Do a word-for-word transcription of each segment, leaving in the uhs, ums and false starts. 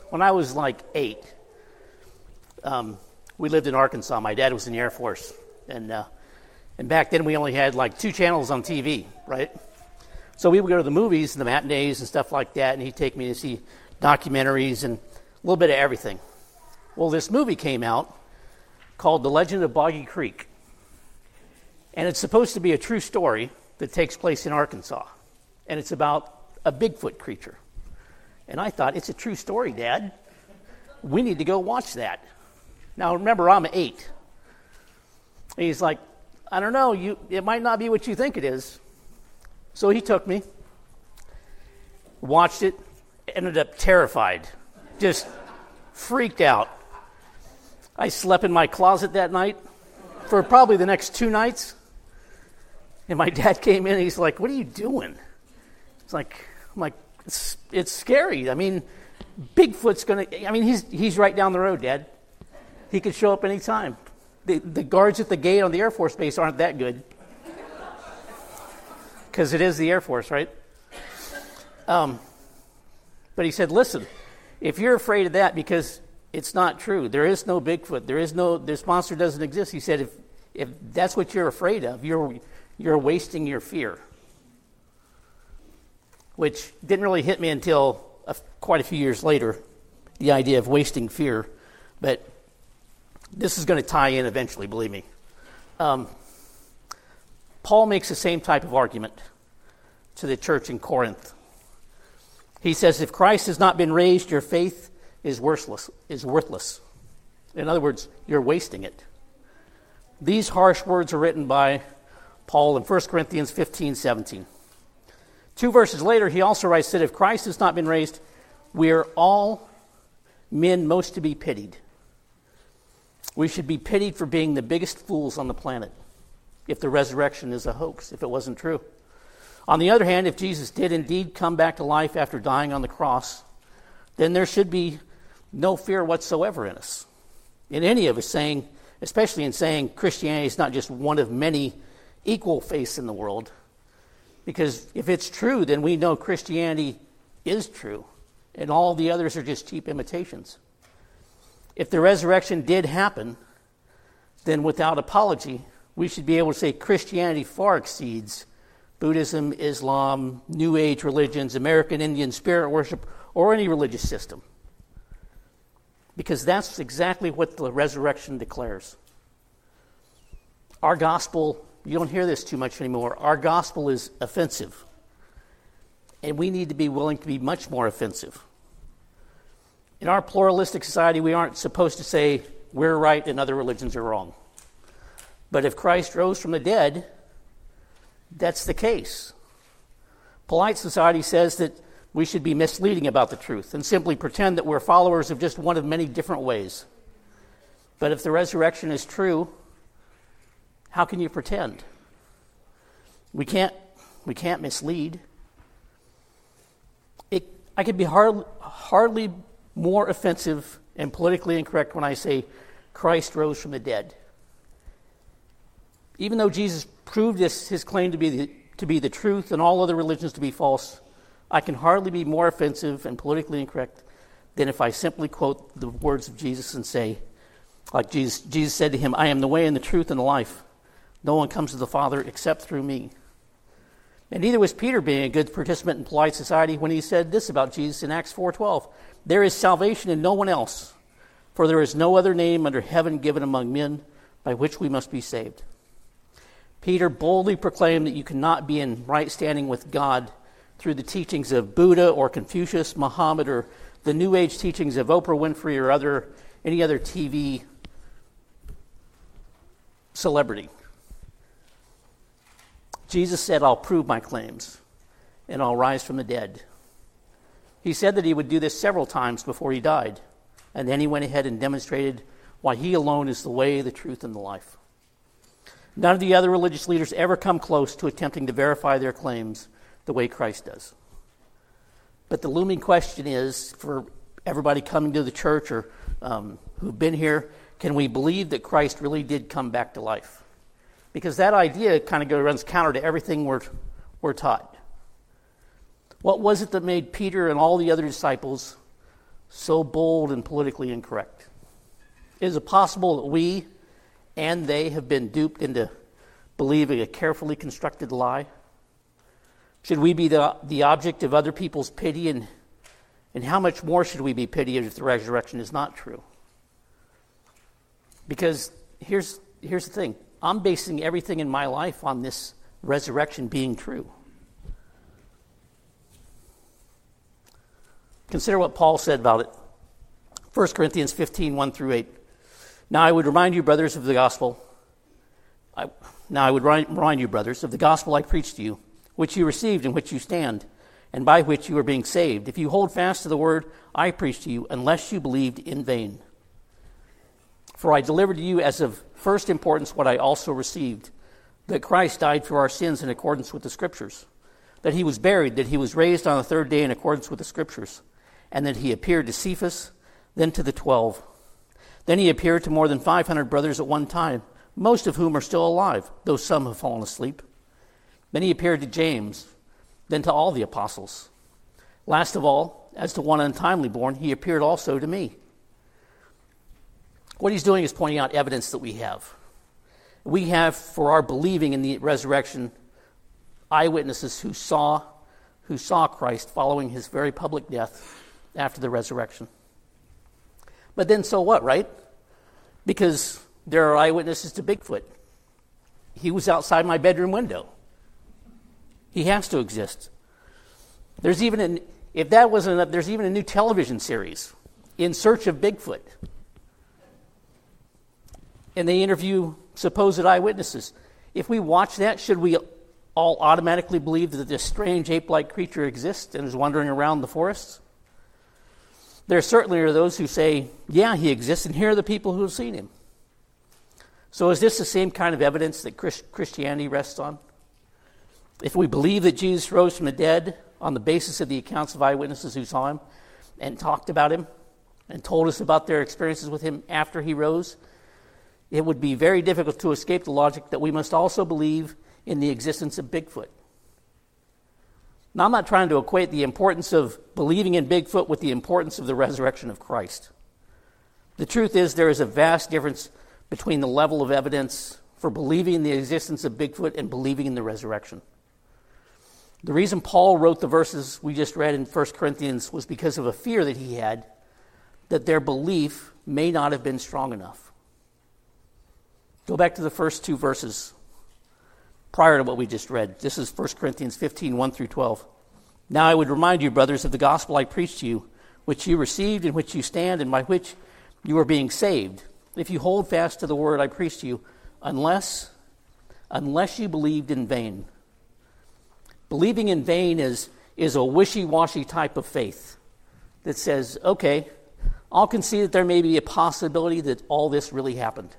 when I was like eight, um, we lived in Arkansas. My dad was in the Air Force. And uh, and back then we only had like two channels on T V, right? So we would go to the movies and the matinees and stuff like that, and he'd take me to see documentaries and a little bit of everything. Well, this movie came out called The Legend of Boggy Creek. And it's supposed to be a true story that takes place in Arkansas. And it's about a Bigfoot creature. And I thought, it's a true story, Dad. We need to go watch that. Now, remember, I'm eight. And he's like, I don't know, you, it might not be what you think it is. So he took me, watched it, ended up terrified, just freaked out. I slept in my closet that night for probably the next two nights. And my dad came in and he's like, what are you doing? It's like, I'm like, it's, it's scary. I mean, Bigfoot's going to, I mean, he's he's right down the road, Dad. He could show up any time. The, the guards at the gate on the Air Force Base aren't that good. Because it is the Air Force, right? Um, but he said, listen, if you're afraid of that because it's not true, there is no Bigfoot, there is no, this monster doesn't exist. He said, if if that's what you're afraid of, you're you're wasting your fear. Which didn't really hit me until a, quite a few years later, the idea of wasting fear. But this is going to tie in eventually, believe me. Um, Paul makes the same type of argument to the church in Corinth. He says, if Christ has not been raised, your faith is worthless. Is worthless. In other words, you're wasting it. These harsh words are written by Paul in First Corinthians fifteen seventeen. Two verses later, he also writes that if Christ has not been raised, we are all men most to be pitied. We should be pitied for being the biggest fools on the planet if the resurrection is a hoax, if it wasn't true. On the other hand, if Jesus did indeed come back to life after dying on the cross, then there should be no fear whatsoever in us. In any of us saying, especially in saying Christianity is not just one of many equal faiths in the world. Because if it's true, then we know Christianity is true, and all the others are just cheap imitations. If the resurrection did happen, then without apology, we should be able to say Christianity far exceeds Buddhism, Islam, New Age religions, American Indian spirit worship, or any religious system. Because that's exactly what the resurrection declares. Our gospel, you don't hear this too much anymore, our gospel is offensive. And we need to be willing to be much more offensive. In our pluralistic society, we aren't supposed to say we're right and other religions are wrong. But if Christ rose from the dead, that's the case. Polite society says that we should be misleading about the truth and simply pretend that we're followers of just one of many different ways. But if the resurrection is true, how can you pretend? We can't, we can't mislead. It, I could be hard, hardly more offensive and politically incorrect when I say Christ rose from the dead. Even though Jesus proved this, his claim to be the, to be the truth and all other religions to be false, I can hardly be more offensive and politically incorrect than if I simply quote the words of Jesus and say, like Jesus, Jesus said to him, I am the way and the truth and the life. No one comes to the Father except through me. And neither was Peter being a good participant in polite society when he said this about Jesus in Acts four twelve. There is salvation in no one else, for there is no other name under heaven given among men by which we must be saved. Peter boldly proclaimed that you cannot be in right standing with God through the teachings of Buddha or Confucius, Muhammad, or the New Age teachings of Oprah Winfrey or other any other T V celebrity. Jesus said, I'll prove my claims, and I'll rise from the dead. He said that he would do this several times before he died, and then he went ahead and demonstrated why he alone is the way, the truth, and the life. None of the other religious leaders ever come close to attempting to verify their claims the way Christ does. But the looming question is, for everybody coming to the church or um, who've been here, can we believe that Christ really did come back to life? Because that idea kind of runs counter to everything we're, we're taught. What was it that made Peter and all the other disciples so bold and politically incorrect? Is it possible that we and they have been duped into believing a carefully constructed lie? Should we be the, the object of other people's pity, and, and how much more should we be pitied if the resurrection is not true? Because here's, here's the thing. I'm basing everything in my life on this resurrection being true. Consider what Paul said about it. First Corinthians fifteen, one through eight. Now I would remind you, brothers, of the gospel. I, now I would remind you, brothers, of the gospel I preached to you, which you received, in which you stand, and by which you are being saved, if you hold fast to the word I preached to you, unless you believed in vain. For I delivered to you as of first importance what I also received, that Christ died for our sins in accordance with the Scriptures, that he was buried, that he was raised on the third day in accordance with the Scriptures, and that he appeared to Cephas, then to the twelve. Then he appeared to more than five hundred brothers at one time, most of whom are still alive, though some have fallen asleep. Then he appeared to James, then to all the apostles. Last of all, as to one untimely born, he appeared also to me. What he's doing is pointing out evidence that we have. We have, for our believing in the resurrection, eyewitnesses who saw, who saw Christ following his very public death after the resurrection. But then so what, right? Because there are eyewitnesses to Bigfoot. He was outside my bedroom window. He has to exist. There's even an, if that wasn't enough, there's even a new television series, In Search of Bigfoot. And they interview supposed eyewitnesses. If we watch that, should we all automatically believe that this strange ape-like creature exists and is wandering around the forests? There certainly are those who say, yeah, he exists, and here are the people who have seen him. So is this the same kind of evidence that Christianity rests on? If we believe that Jesus rose from the dead on the basis of the accounts of eyewitnesses who saw him and talked about him and told us about their experiences with him after he rose, it would be very difficult to escape the logic that we must also believe in the existence of Bigfoot. Now, I'm not trying to equate the importance of believing in Bigfoot with the importance of the resurrection of Christ. The truth is, there is a vast difference between the level of evidence for believing in the existence of Bigfoot and believing in the resurrection. The reason Paul wrote the verses we just read in First Corinthians was because of a fear that he had that their belief may not have been strong enough. Go back to the first two verses prior to what we just read. This is First Corinthians fifteen, one through twelve. Now I would remind you, brothers, of the gospel I preached to you, which you received, in which you stand, and by which you are being saved, if you hold fast to the word I preached to you, unless, unless you believed in vain. Believing in vain is, is a wishy-washy type of faith that says, okay, I'll concede that there may be a possibility that all this really happened.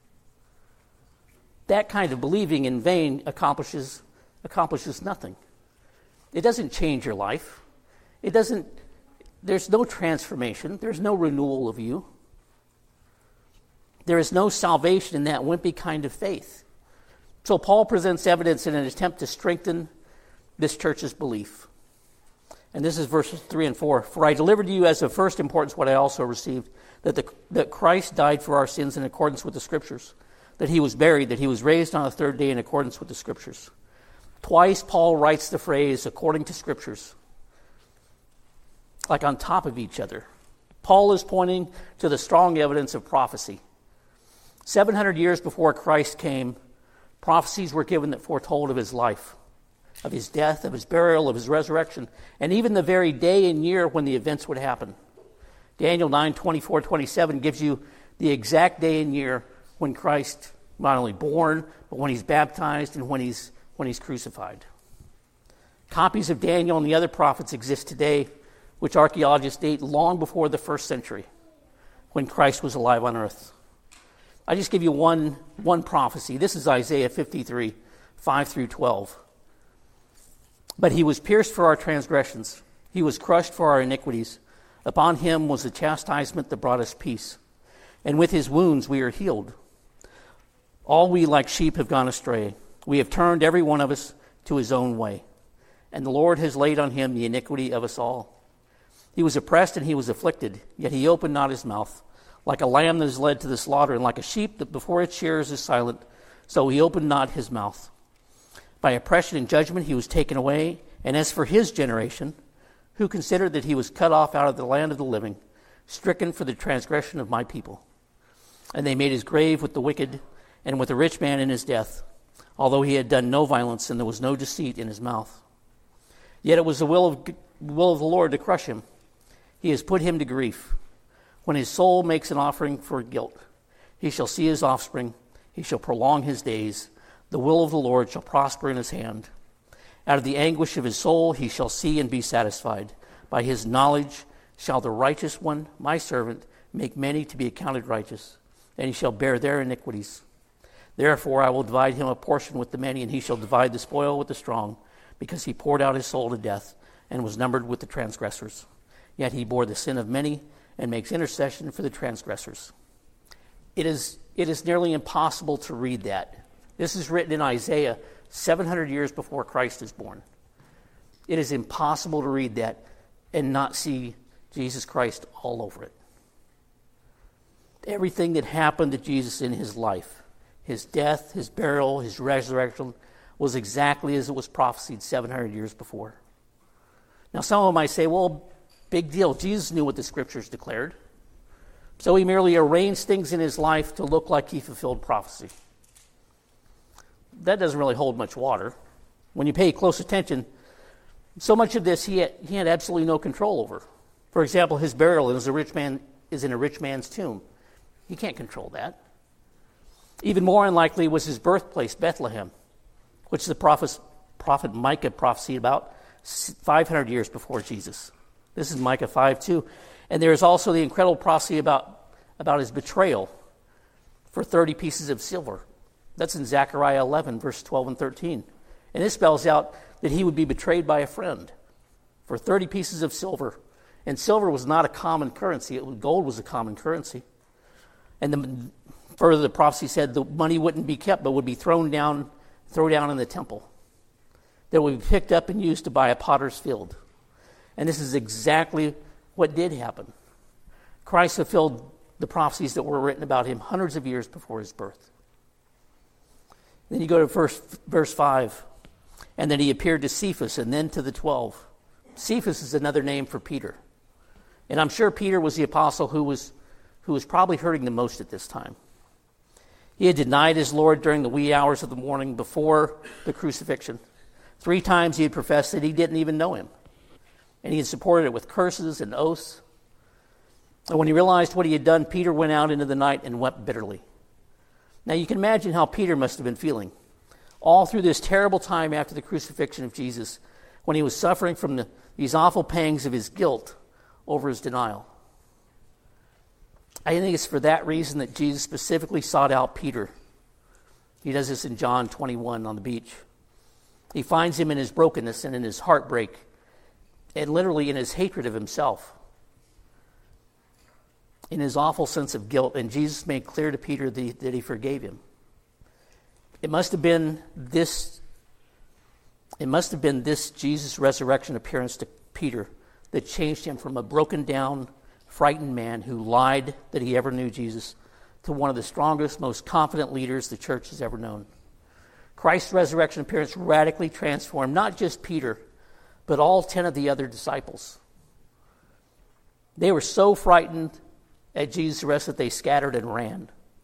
That kind of believing in vain accomplishes accomplishes nothing. It doesn't change your life. It doesn't, there's no transformation. There's no renewal of you. There is no salvation in that wimpy kind of faith. So Paul presents evidence in an attempt to strengthen this church's belief. And this is verses three and four. For I delivered to you as of first importance what I also received, that, the, that Christ died for our sins in accordance with the Scriptures, that he was buried, that he was raised on the third day in accordance with the Scriptures. Twice Paul writes the phrase, according to Scriptures, like on top of each other. Paul is pointing to the strong evidence of prophecy. seven hundred years before Christ came, prophecies were given that foretold of his life, of his death, of his burial, of his resurrection, and even the very day and year when the events would happen. Daniel nine, twenty-four, twenty-seven gives you the exact day and year when Christ not only born, but when he's baptized and when he's when he's crucified. Copies of Daniel and the other prophets exist today, which archaeologists date long before the first century, when Christ was alive on earth. I just give you one, one prophecy. This is Isaiah fifty-three, five through twelve. But he was pierced for our transgressions. He was crushed for our iniquities. Upon him was the chastisement that brought us peace. And with his wounds we are healed. All we like sheep have gone astray. We have turned every one of us to his own way. And the Lord has laid on him the iniquity of us all. He was oppressed and he was afflicted, yet he opened not his mouth. Like a lamb that is led to the slaughter, and like a sheep that before its shearers is silent, so he opened not his mouth. By oppression and judgment he was taken away. And as for his generation, who considered that he was cut off out of the land of the living, stricken for the transgression of my people. And they made his grave with the wicked, and with the rich man in his death, although he had done no violence, and there was no deceit in his mouth. Yet it was the will of, will of the Lord to crush him. He has put him to grief. When his soul makes an offering for guilt, he shall see his offspring, he shall prolong his days. The will of the Lord shall prosper in his hand. Out of the anguish of his soul he shall see and be satisfied. By his knowledge shall the righteous one, my servant, make many to be accounted righteous, and he shall bear their iniquities. Therefore I will divide him a portion with the many, and he shall divide the spoil with the strong, because he poured out his soul to death, and was numbered with the transgressors. Yet he bore the sin of many, and makes intercession for the transgressors. It is, it is nearly impossible to read that. This is written in Isaiah seven hundred years before Christ is born. It is impossible to read that and not see Jesus Christ all over it. Everything that happened to Jesus in his life, his death, his burial, his resurrection, was exactly as it was prophesied seven hundred years before. Now some of them might say, well, big deal. Jesus knew what the scriptures declared. So he merely arranged things in his life to look like he fulfilled prophecy. That doesn't really hold much water. When you pay close attention, so much of this he had, he had absolutely no control over. For example, his burial is a rich man is in a rich man's tomb. He can't control that. Even more unlikely was his birthplace, Bethlehem, which the prophet, prophet Micah prophesied about five hundred years before Jesus. This is Micah five two. And there is also the incredible prophecy about, about his betrayal for thirty pieces of silver. That's in Zechariah eleven, verse twelve and thirteen. And this spells out that he would be betrayed by a friend for thirty pieces of silver. And silver was not a common currency. It, gold was a common currency. And the, further, the prophecy said the money wouldn't be kept, but would be thrown down, thrown down in the temple. That would be picked up and used to buy a potter's field. And this is exactly what did happen. Christ fulfilled the prophecies that were written about him hundreds of years before his birth. Then you go to verse, verse five. And then he appeared to Cephas and then to the twelve. Cephas is another name for Peter. And I'm sure Peter was the apostle who was, who was probably hurting the most at this time. He had denied his Lord during the wee hours of the morning before the crucifixion. Three times he had professed that he didn't even know him. And he had supported it with curses and oaths. And when he realized what he had done, Peter went out into the night and wept bitterly. Now you can imagine how Peter must have been feeling all through this terrible time after the crucifixion of Jesus, when he was suffering from the, these awful pangs of his guilt over his denial. I think it's for that reason that Jesus specifically sought out Peter. He does this in John twenty-one on the beach. He finds him in his brokenness and in his heartbreak, and literally in his hatred of himself, in his awful sense of guilt. And Jesus made clear to Peter that he, that he forgave him. It must have been this, it must have been this Jesus' resurrection appearance to Peter that changed him from a broken down, frightened man who lied that he ever knew Jesus to one of the strongest, most confident leaders the church has ever known. Christ's resurrection appearance radically transformed not just Peter, but all ten of the other disciples. They were so frightened at Jesus' arrest that they scattered and ran.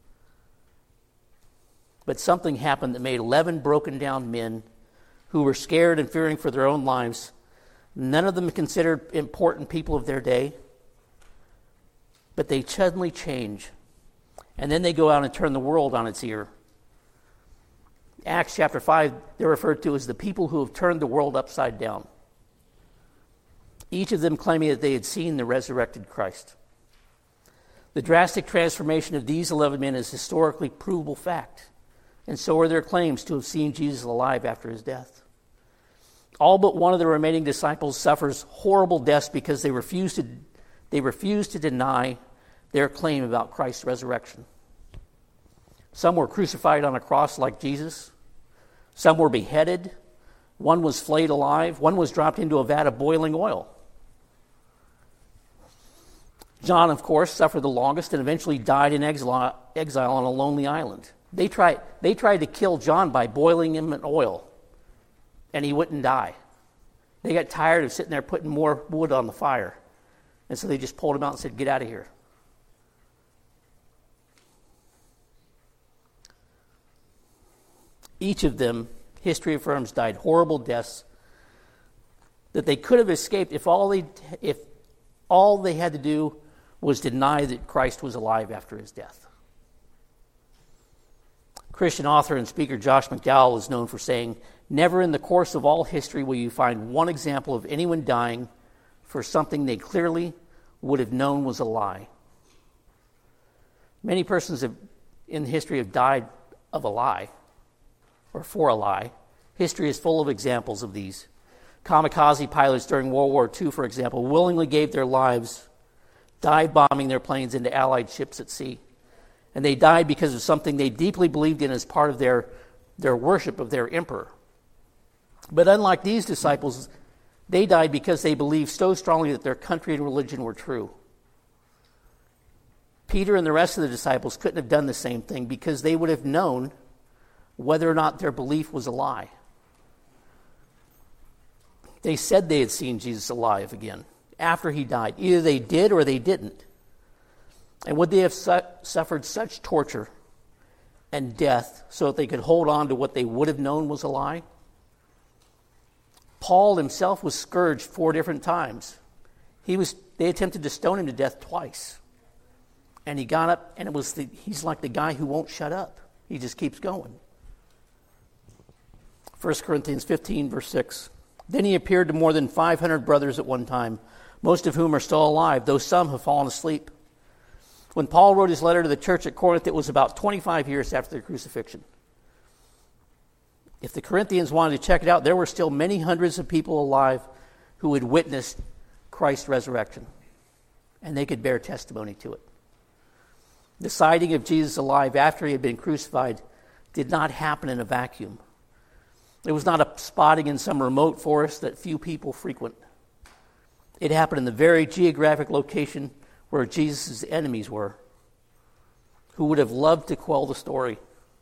But something happened that made eleven broken down men who were scared and fearing for their own lives. None of them considered important people of their day. But they suddenly change. And then they go out and turn the world on its ear. Acts chapter five, they're referred to as the people who have turned the world upside down. Each of them claiming that they had seen the resurrected Christ. The drastic transformation of these eleven men is historically provable fact. And so are their claims to have seen Jesus alive after his death. All but one of the remaining disciples suffers horrible deaths because they refuse to, they refuse to deny their claim about Christ's resurrection. Some were crucified on a cross like Jesus. Some were beheaded. One was flayed alive. One was dropped into a vat of boiling oil. John, of course, suffered the longest and eventually died in exile, exile on a lonely island. They tried, they tried to kill John by boiling him in oil, and he wouldn't die. They got tired of sitting there putting more wood on the fire, and so they just pulled him out and said, "Get out of here." Each of them, history affirms, died horrible deaths that they could have escaped if all they if all they had to do was deny that Christ was alive after his death. Christian author and speaker Josh McDowell is known for saying, "Never in the course of all history will you find one example of anyone dying for something they clearly would have known was a lie." Many persons have, in history have died of a lie, or for a lie. History is full of examples of these. Kamikaze pilots during World War Two, for example, willingly gave their lives, dive bombing their planes into Allied ships at sea. And they died because of something they deeply believed in as part of their, their worship of their emperor. But unlike these disciples, they died because they believed so strongly that their country and religion were true. Peter and the rest of the disciples couldn't have done the same thing because they would have known whether or not their belief was a lie. They said they had seen Jesus alive again after he died. Either they did or they didn't. And would they have su- suffered such torture and death so that they could hold on to what they would have known was a lie? Paul himself was scourged four different times. He was. They attempted to stone him to death twice. And he got up, and it was the, he's like the guy who won't shut up. He just keeps going. First Corinthians fifteen, verse six. "Then he appeared to more than five hundred brothers at one time, most of whom are still alive, though some have fallen asleep." When Paul wrote his letter to the church at Corinth, it was about twenty-five years after the crucifixion. If the Corinthians wanted to check it out, there were still many hundreds of people alive who had witnessed Christ's resurrection, and they could bear testimony to it. The sighting of Jesus alive after he had been crucified did not happen in a vacuum. It was not a spotting in some remote forest that few people frequent. It happened in the very geographic location where Jesus' enemies were, who would have loved to quell the story.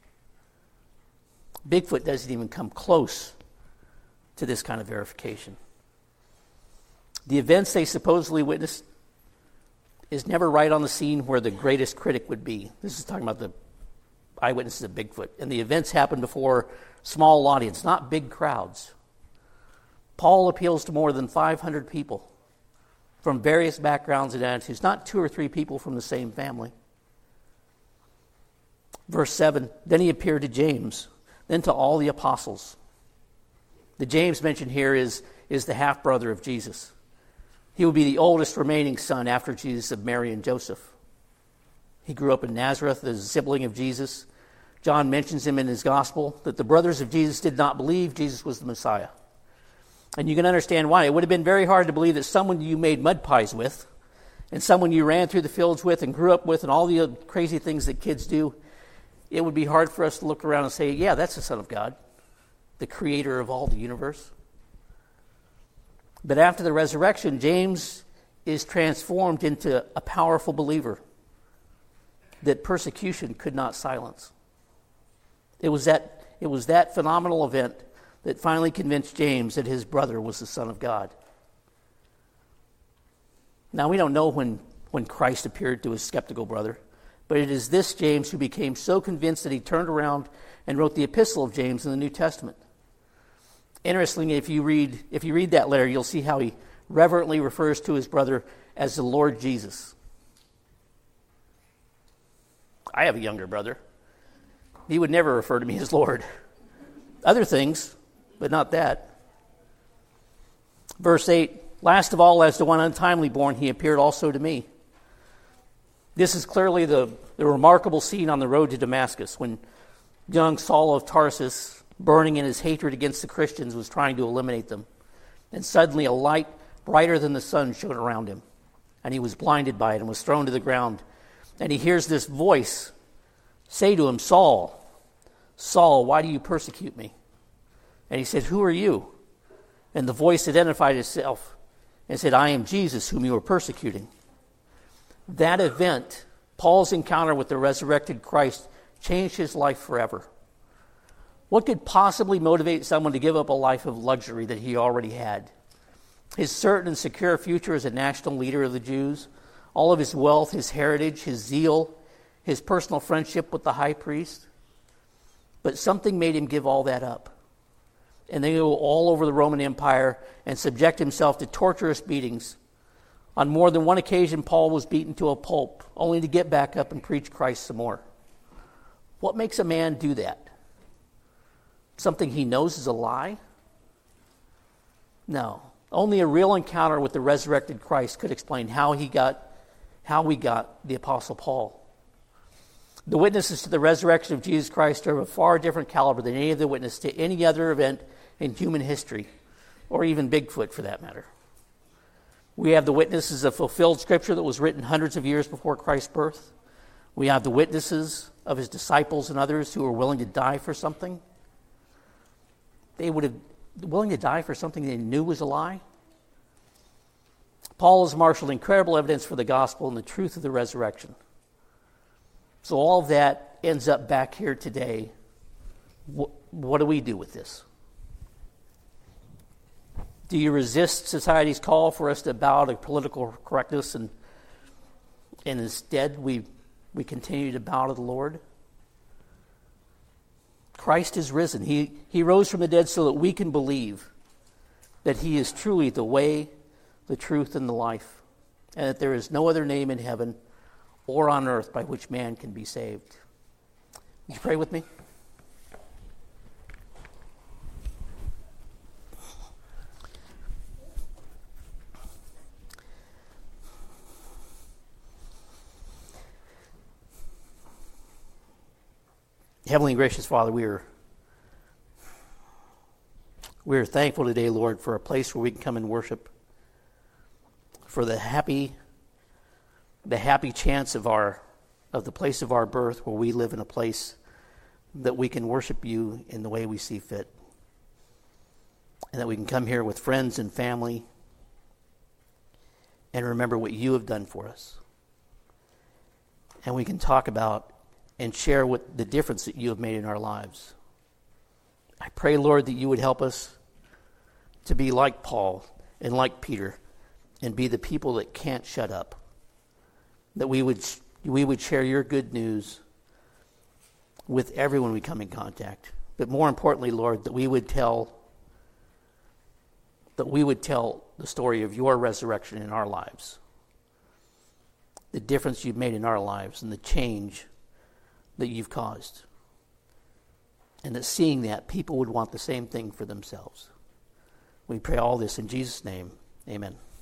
Bigfoot doesn't even come close to this kind of verification. The events they supposedly witnessed is never right on the scene where the greatest critic would be. This is talking about the eyewitnesses of Bigfoot. And the events happened before small audience, not big crowds. Paul appeals to more than five hundred people from various backgrounds and attitudes, not two or three people from the same family. Verse seven, "Then he appeared to James, then to all the apostles." The James mentioned here is, is the half-brother of Jesus. He would be the oldest remaining son after Jesus of Mary and Joseph. He grew up in Nazareth as a sibling of Jesus. John mentions him in his gospel, that the brothers of Jesus did not believe Jesus was the Messiah. And you can understand why. It would have been very hard to believe that someone you made mud pies with, and someone you ran through the fields with and grew up with, and all the other crazy things that kids do, it would be hard for us to look around and say, yeah, that's the Son of God, the creator of all the universe. But after the resurrection, James is transformed into a powerful believer that persecution could not silence. It was that, it was that phenomenal event that finally convinced James that his brother was the Son of God. Now, we don't know when, when Christ appeared to his skeptical brother, but it is this James who became so convinced that he turned around and wrote the Epistle of James in the New Testament. Interestingly, if you read if you read that letter, you'll see how he reverently refers to his brother as the Lord Jesus. I have a younger brother. He would never refer to me as Lord. Other things, but not that. Verse eight, "Last of all, as to one untimely born, he appeared also to me." This is clearly the, the remarkable scene on the road to Damascus when young Saul of Tarsus, burning in his hatred against the Christians, was trying to eliminate them. And suddenly a light brighter than the sun shone around him, and he was blinded by it and was thrown to the ground. And he hears this voice say to him, "Saul, Saul, why do you persecute me?" And he said, "Who are you?" And the voice identified itself and said, "I am Jesus, whom you are persecuting." That event, Paul's encounter with the resurrected Christ, changed his life forever. What could possibly motivate someone to give up a life of luxury that he already had? His certain and secure future as a national leader of the Jews, all of his wealth, his heritage, his zeal, his personal friendship with the high priest. But something made him give all that up. And then go all over the Roman Empire and subject himself to torturous beatings. On more than one occasion, Paul was beaten to a pulp, only to get back up and preach Christ some more. What makes a man do that? Something he knows is a lie? No. Only a real encounter with the resurrected Christ could explain how he got, how we got the Apostle Paul. The witnesses to the resurrection of Jesus Christ are of a far different caliber than any of the witnesses to any other event in human history, or even Bigfoot for that matter. We have the witnesses of fulfilled Scripture that was written hundreds of years before Christ's birth. We have the witnesses of his disciples and others who were willing to die for something. They would have willing to die for something they knew was a lie. Paul has marshaled incredible evidence for the gospel and the truth of the resurrection. So all of that ends up back here today. What, what do we do with this? Do you resist society's call for us to bow to political correctness and and instead we we continue to bow to the Lord? Christ is risen. He, he rose from the dead so that we can believe that he is truly the way, the truth, and the life, and that there is no other name in heaven or on earth by which man can be saved. Would you pray with me? Heavenly and gracious Father, we are, we are thankful today, Lord, for a place where we can come and worship, for the happy, the happy chance of our, of the place of our birth, where we live in a place that we can worship you in the way we see fit, and that we can come here with friends and family and remember what you have done for us, and we can talk about and share what the difference that you have made in our lives. I pray, Lord, that you would help us to be like Paul and like Peter and be the people that can't shut up. That we would we would share your good news with everyone we come in contact. But more importantly, Lord, that we would tell that we would tell the story of your resurrection in our lives. The difference you've made in our lives and the change that you've caused. And that seeing that, people would want the same thing for themselves. We pray all this in Jesus' name. Amen.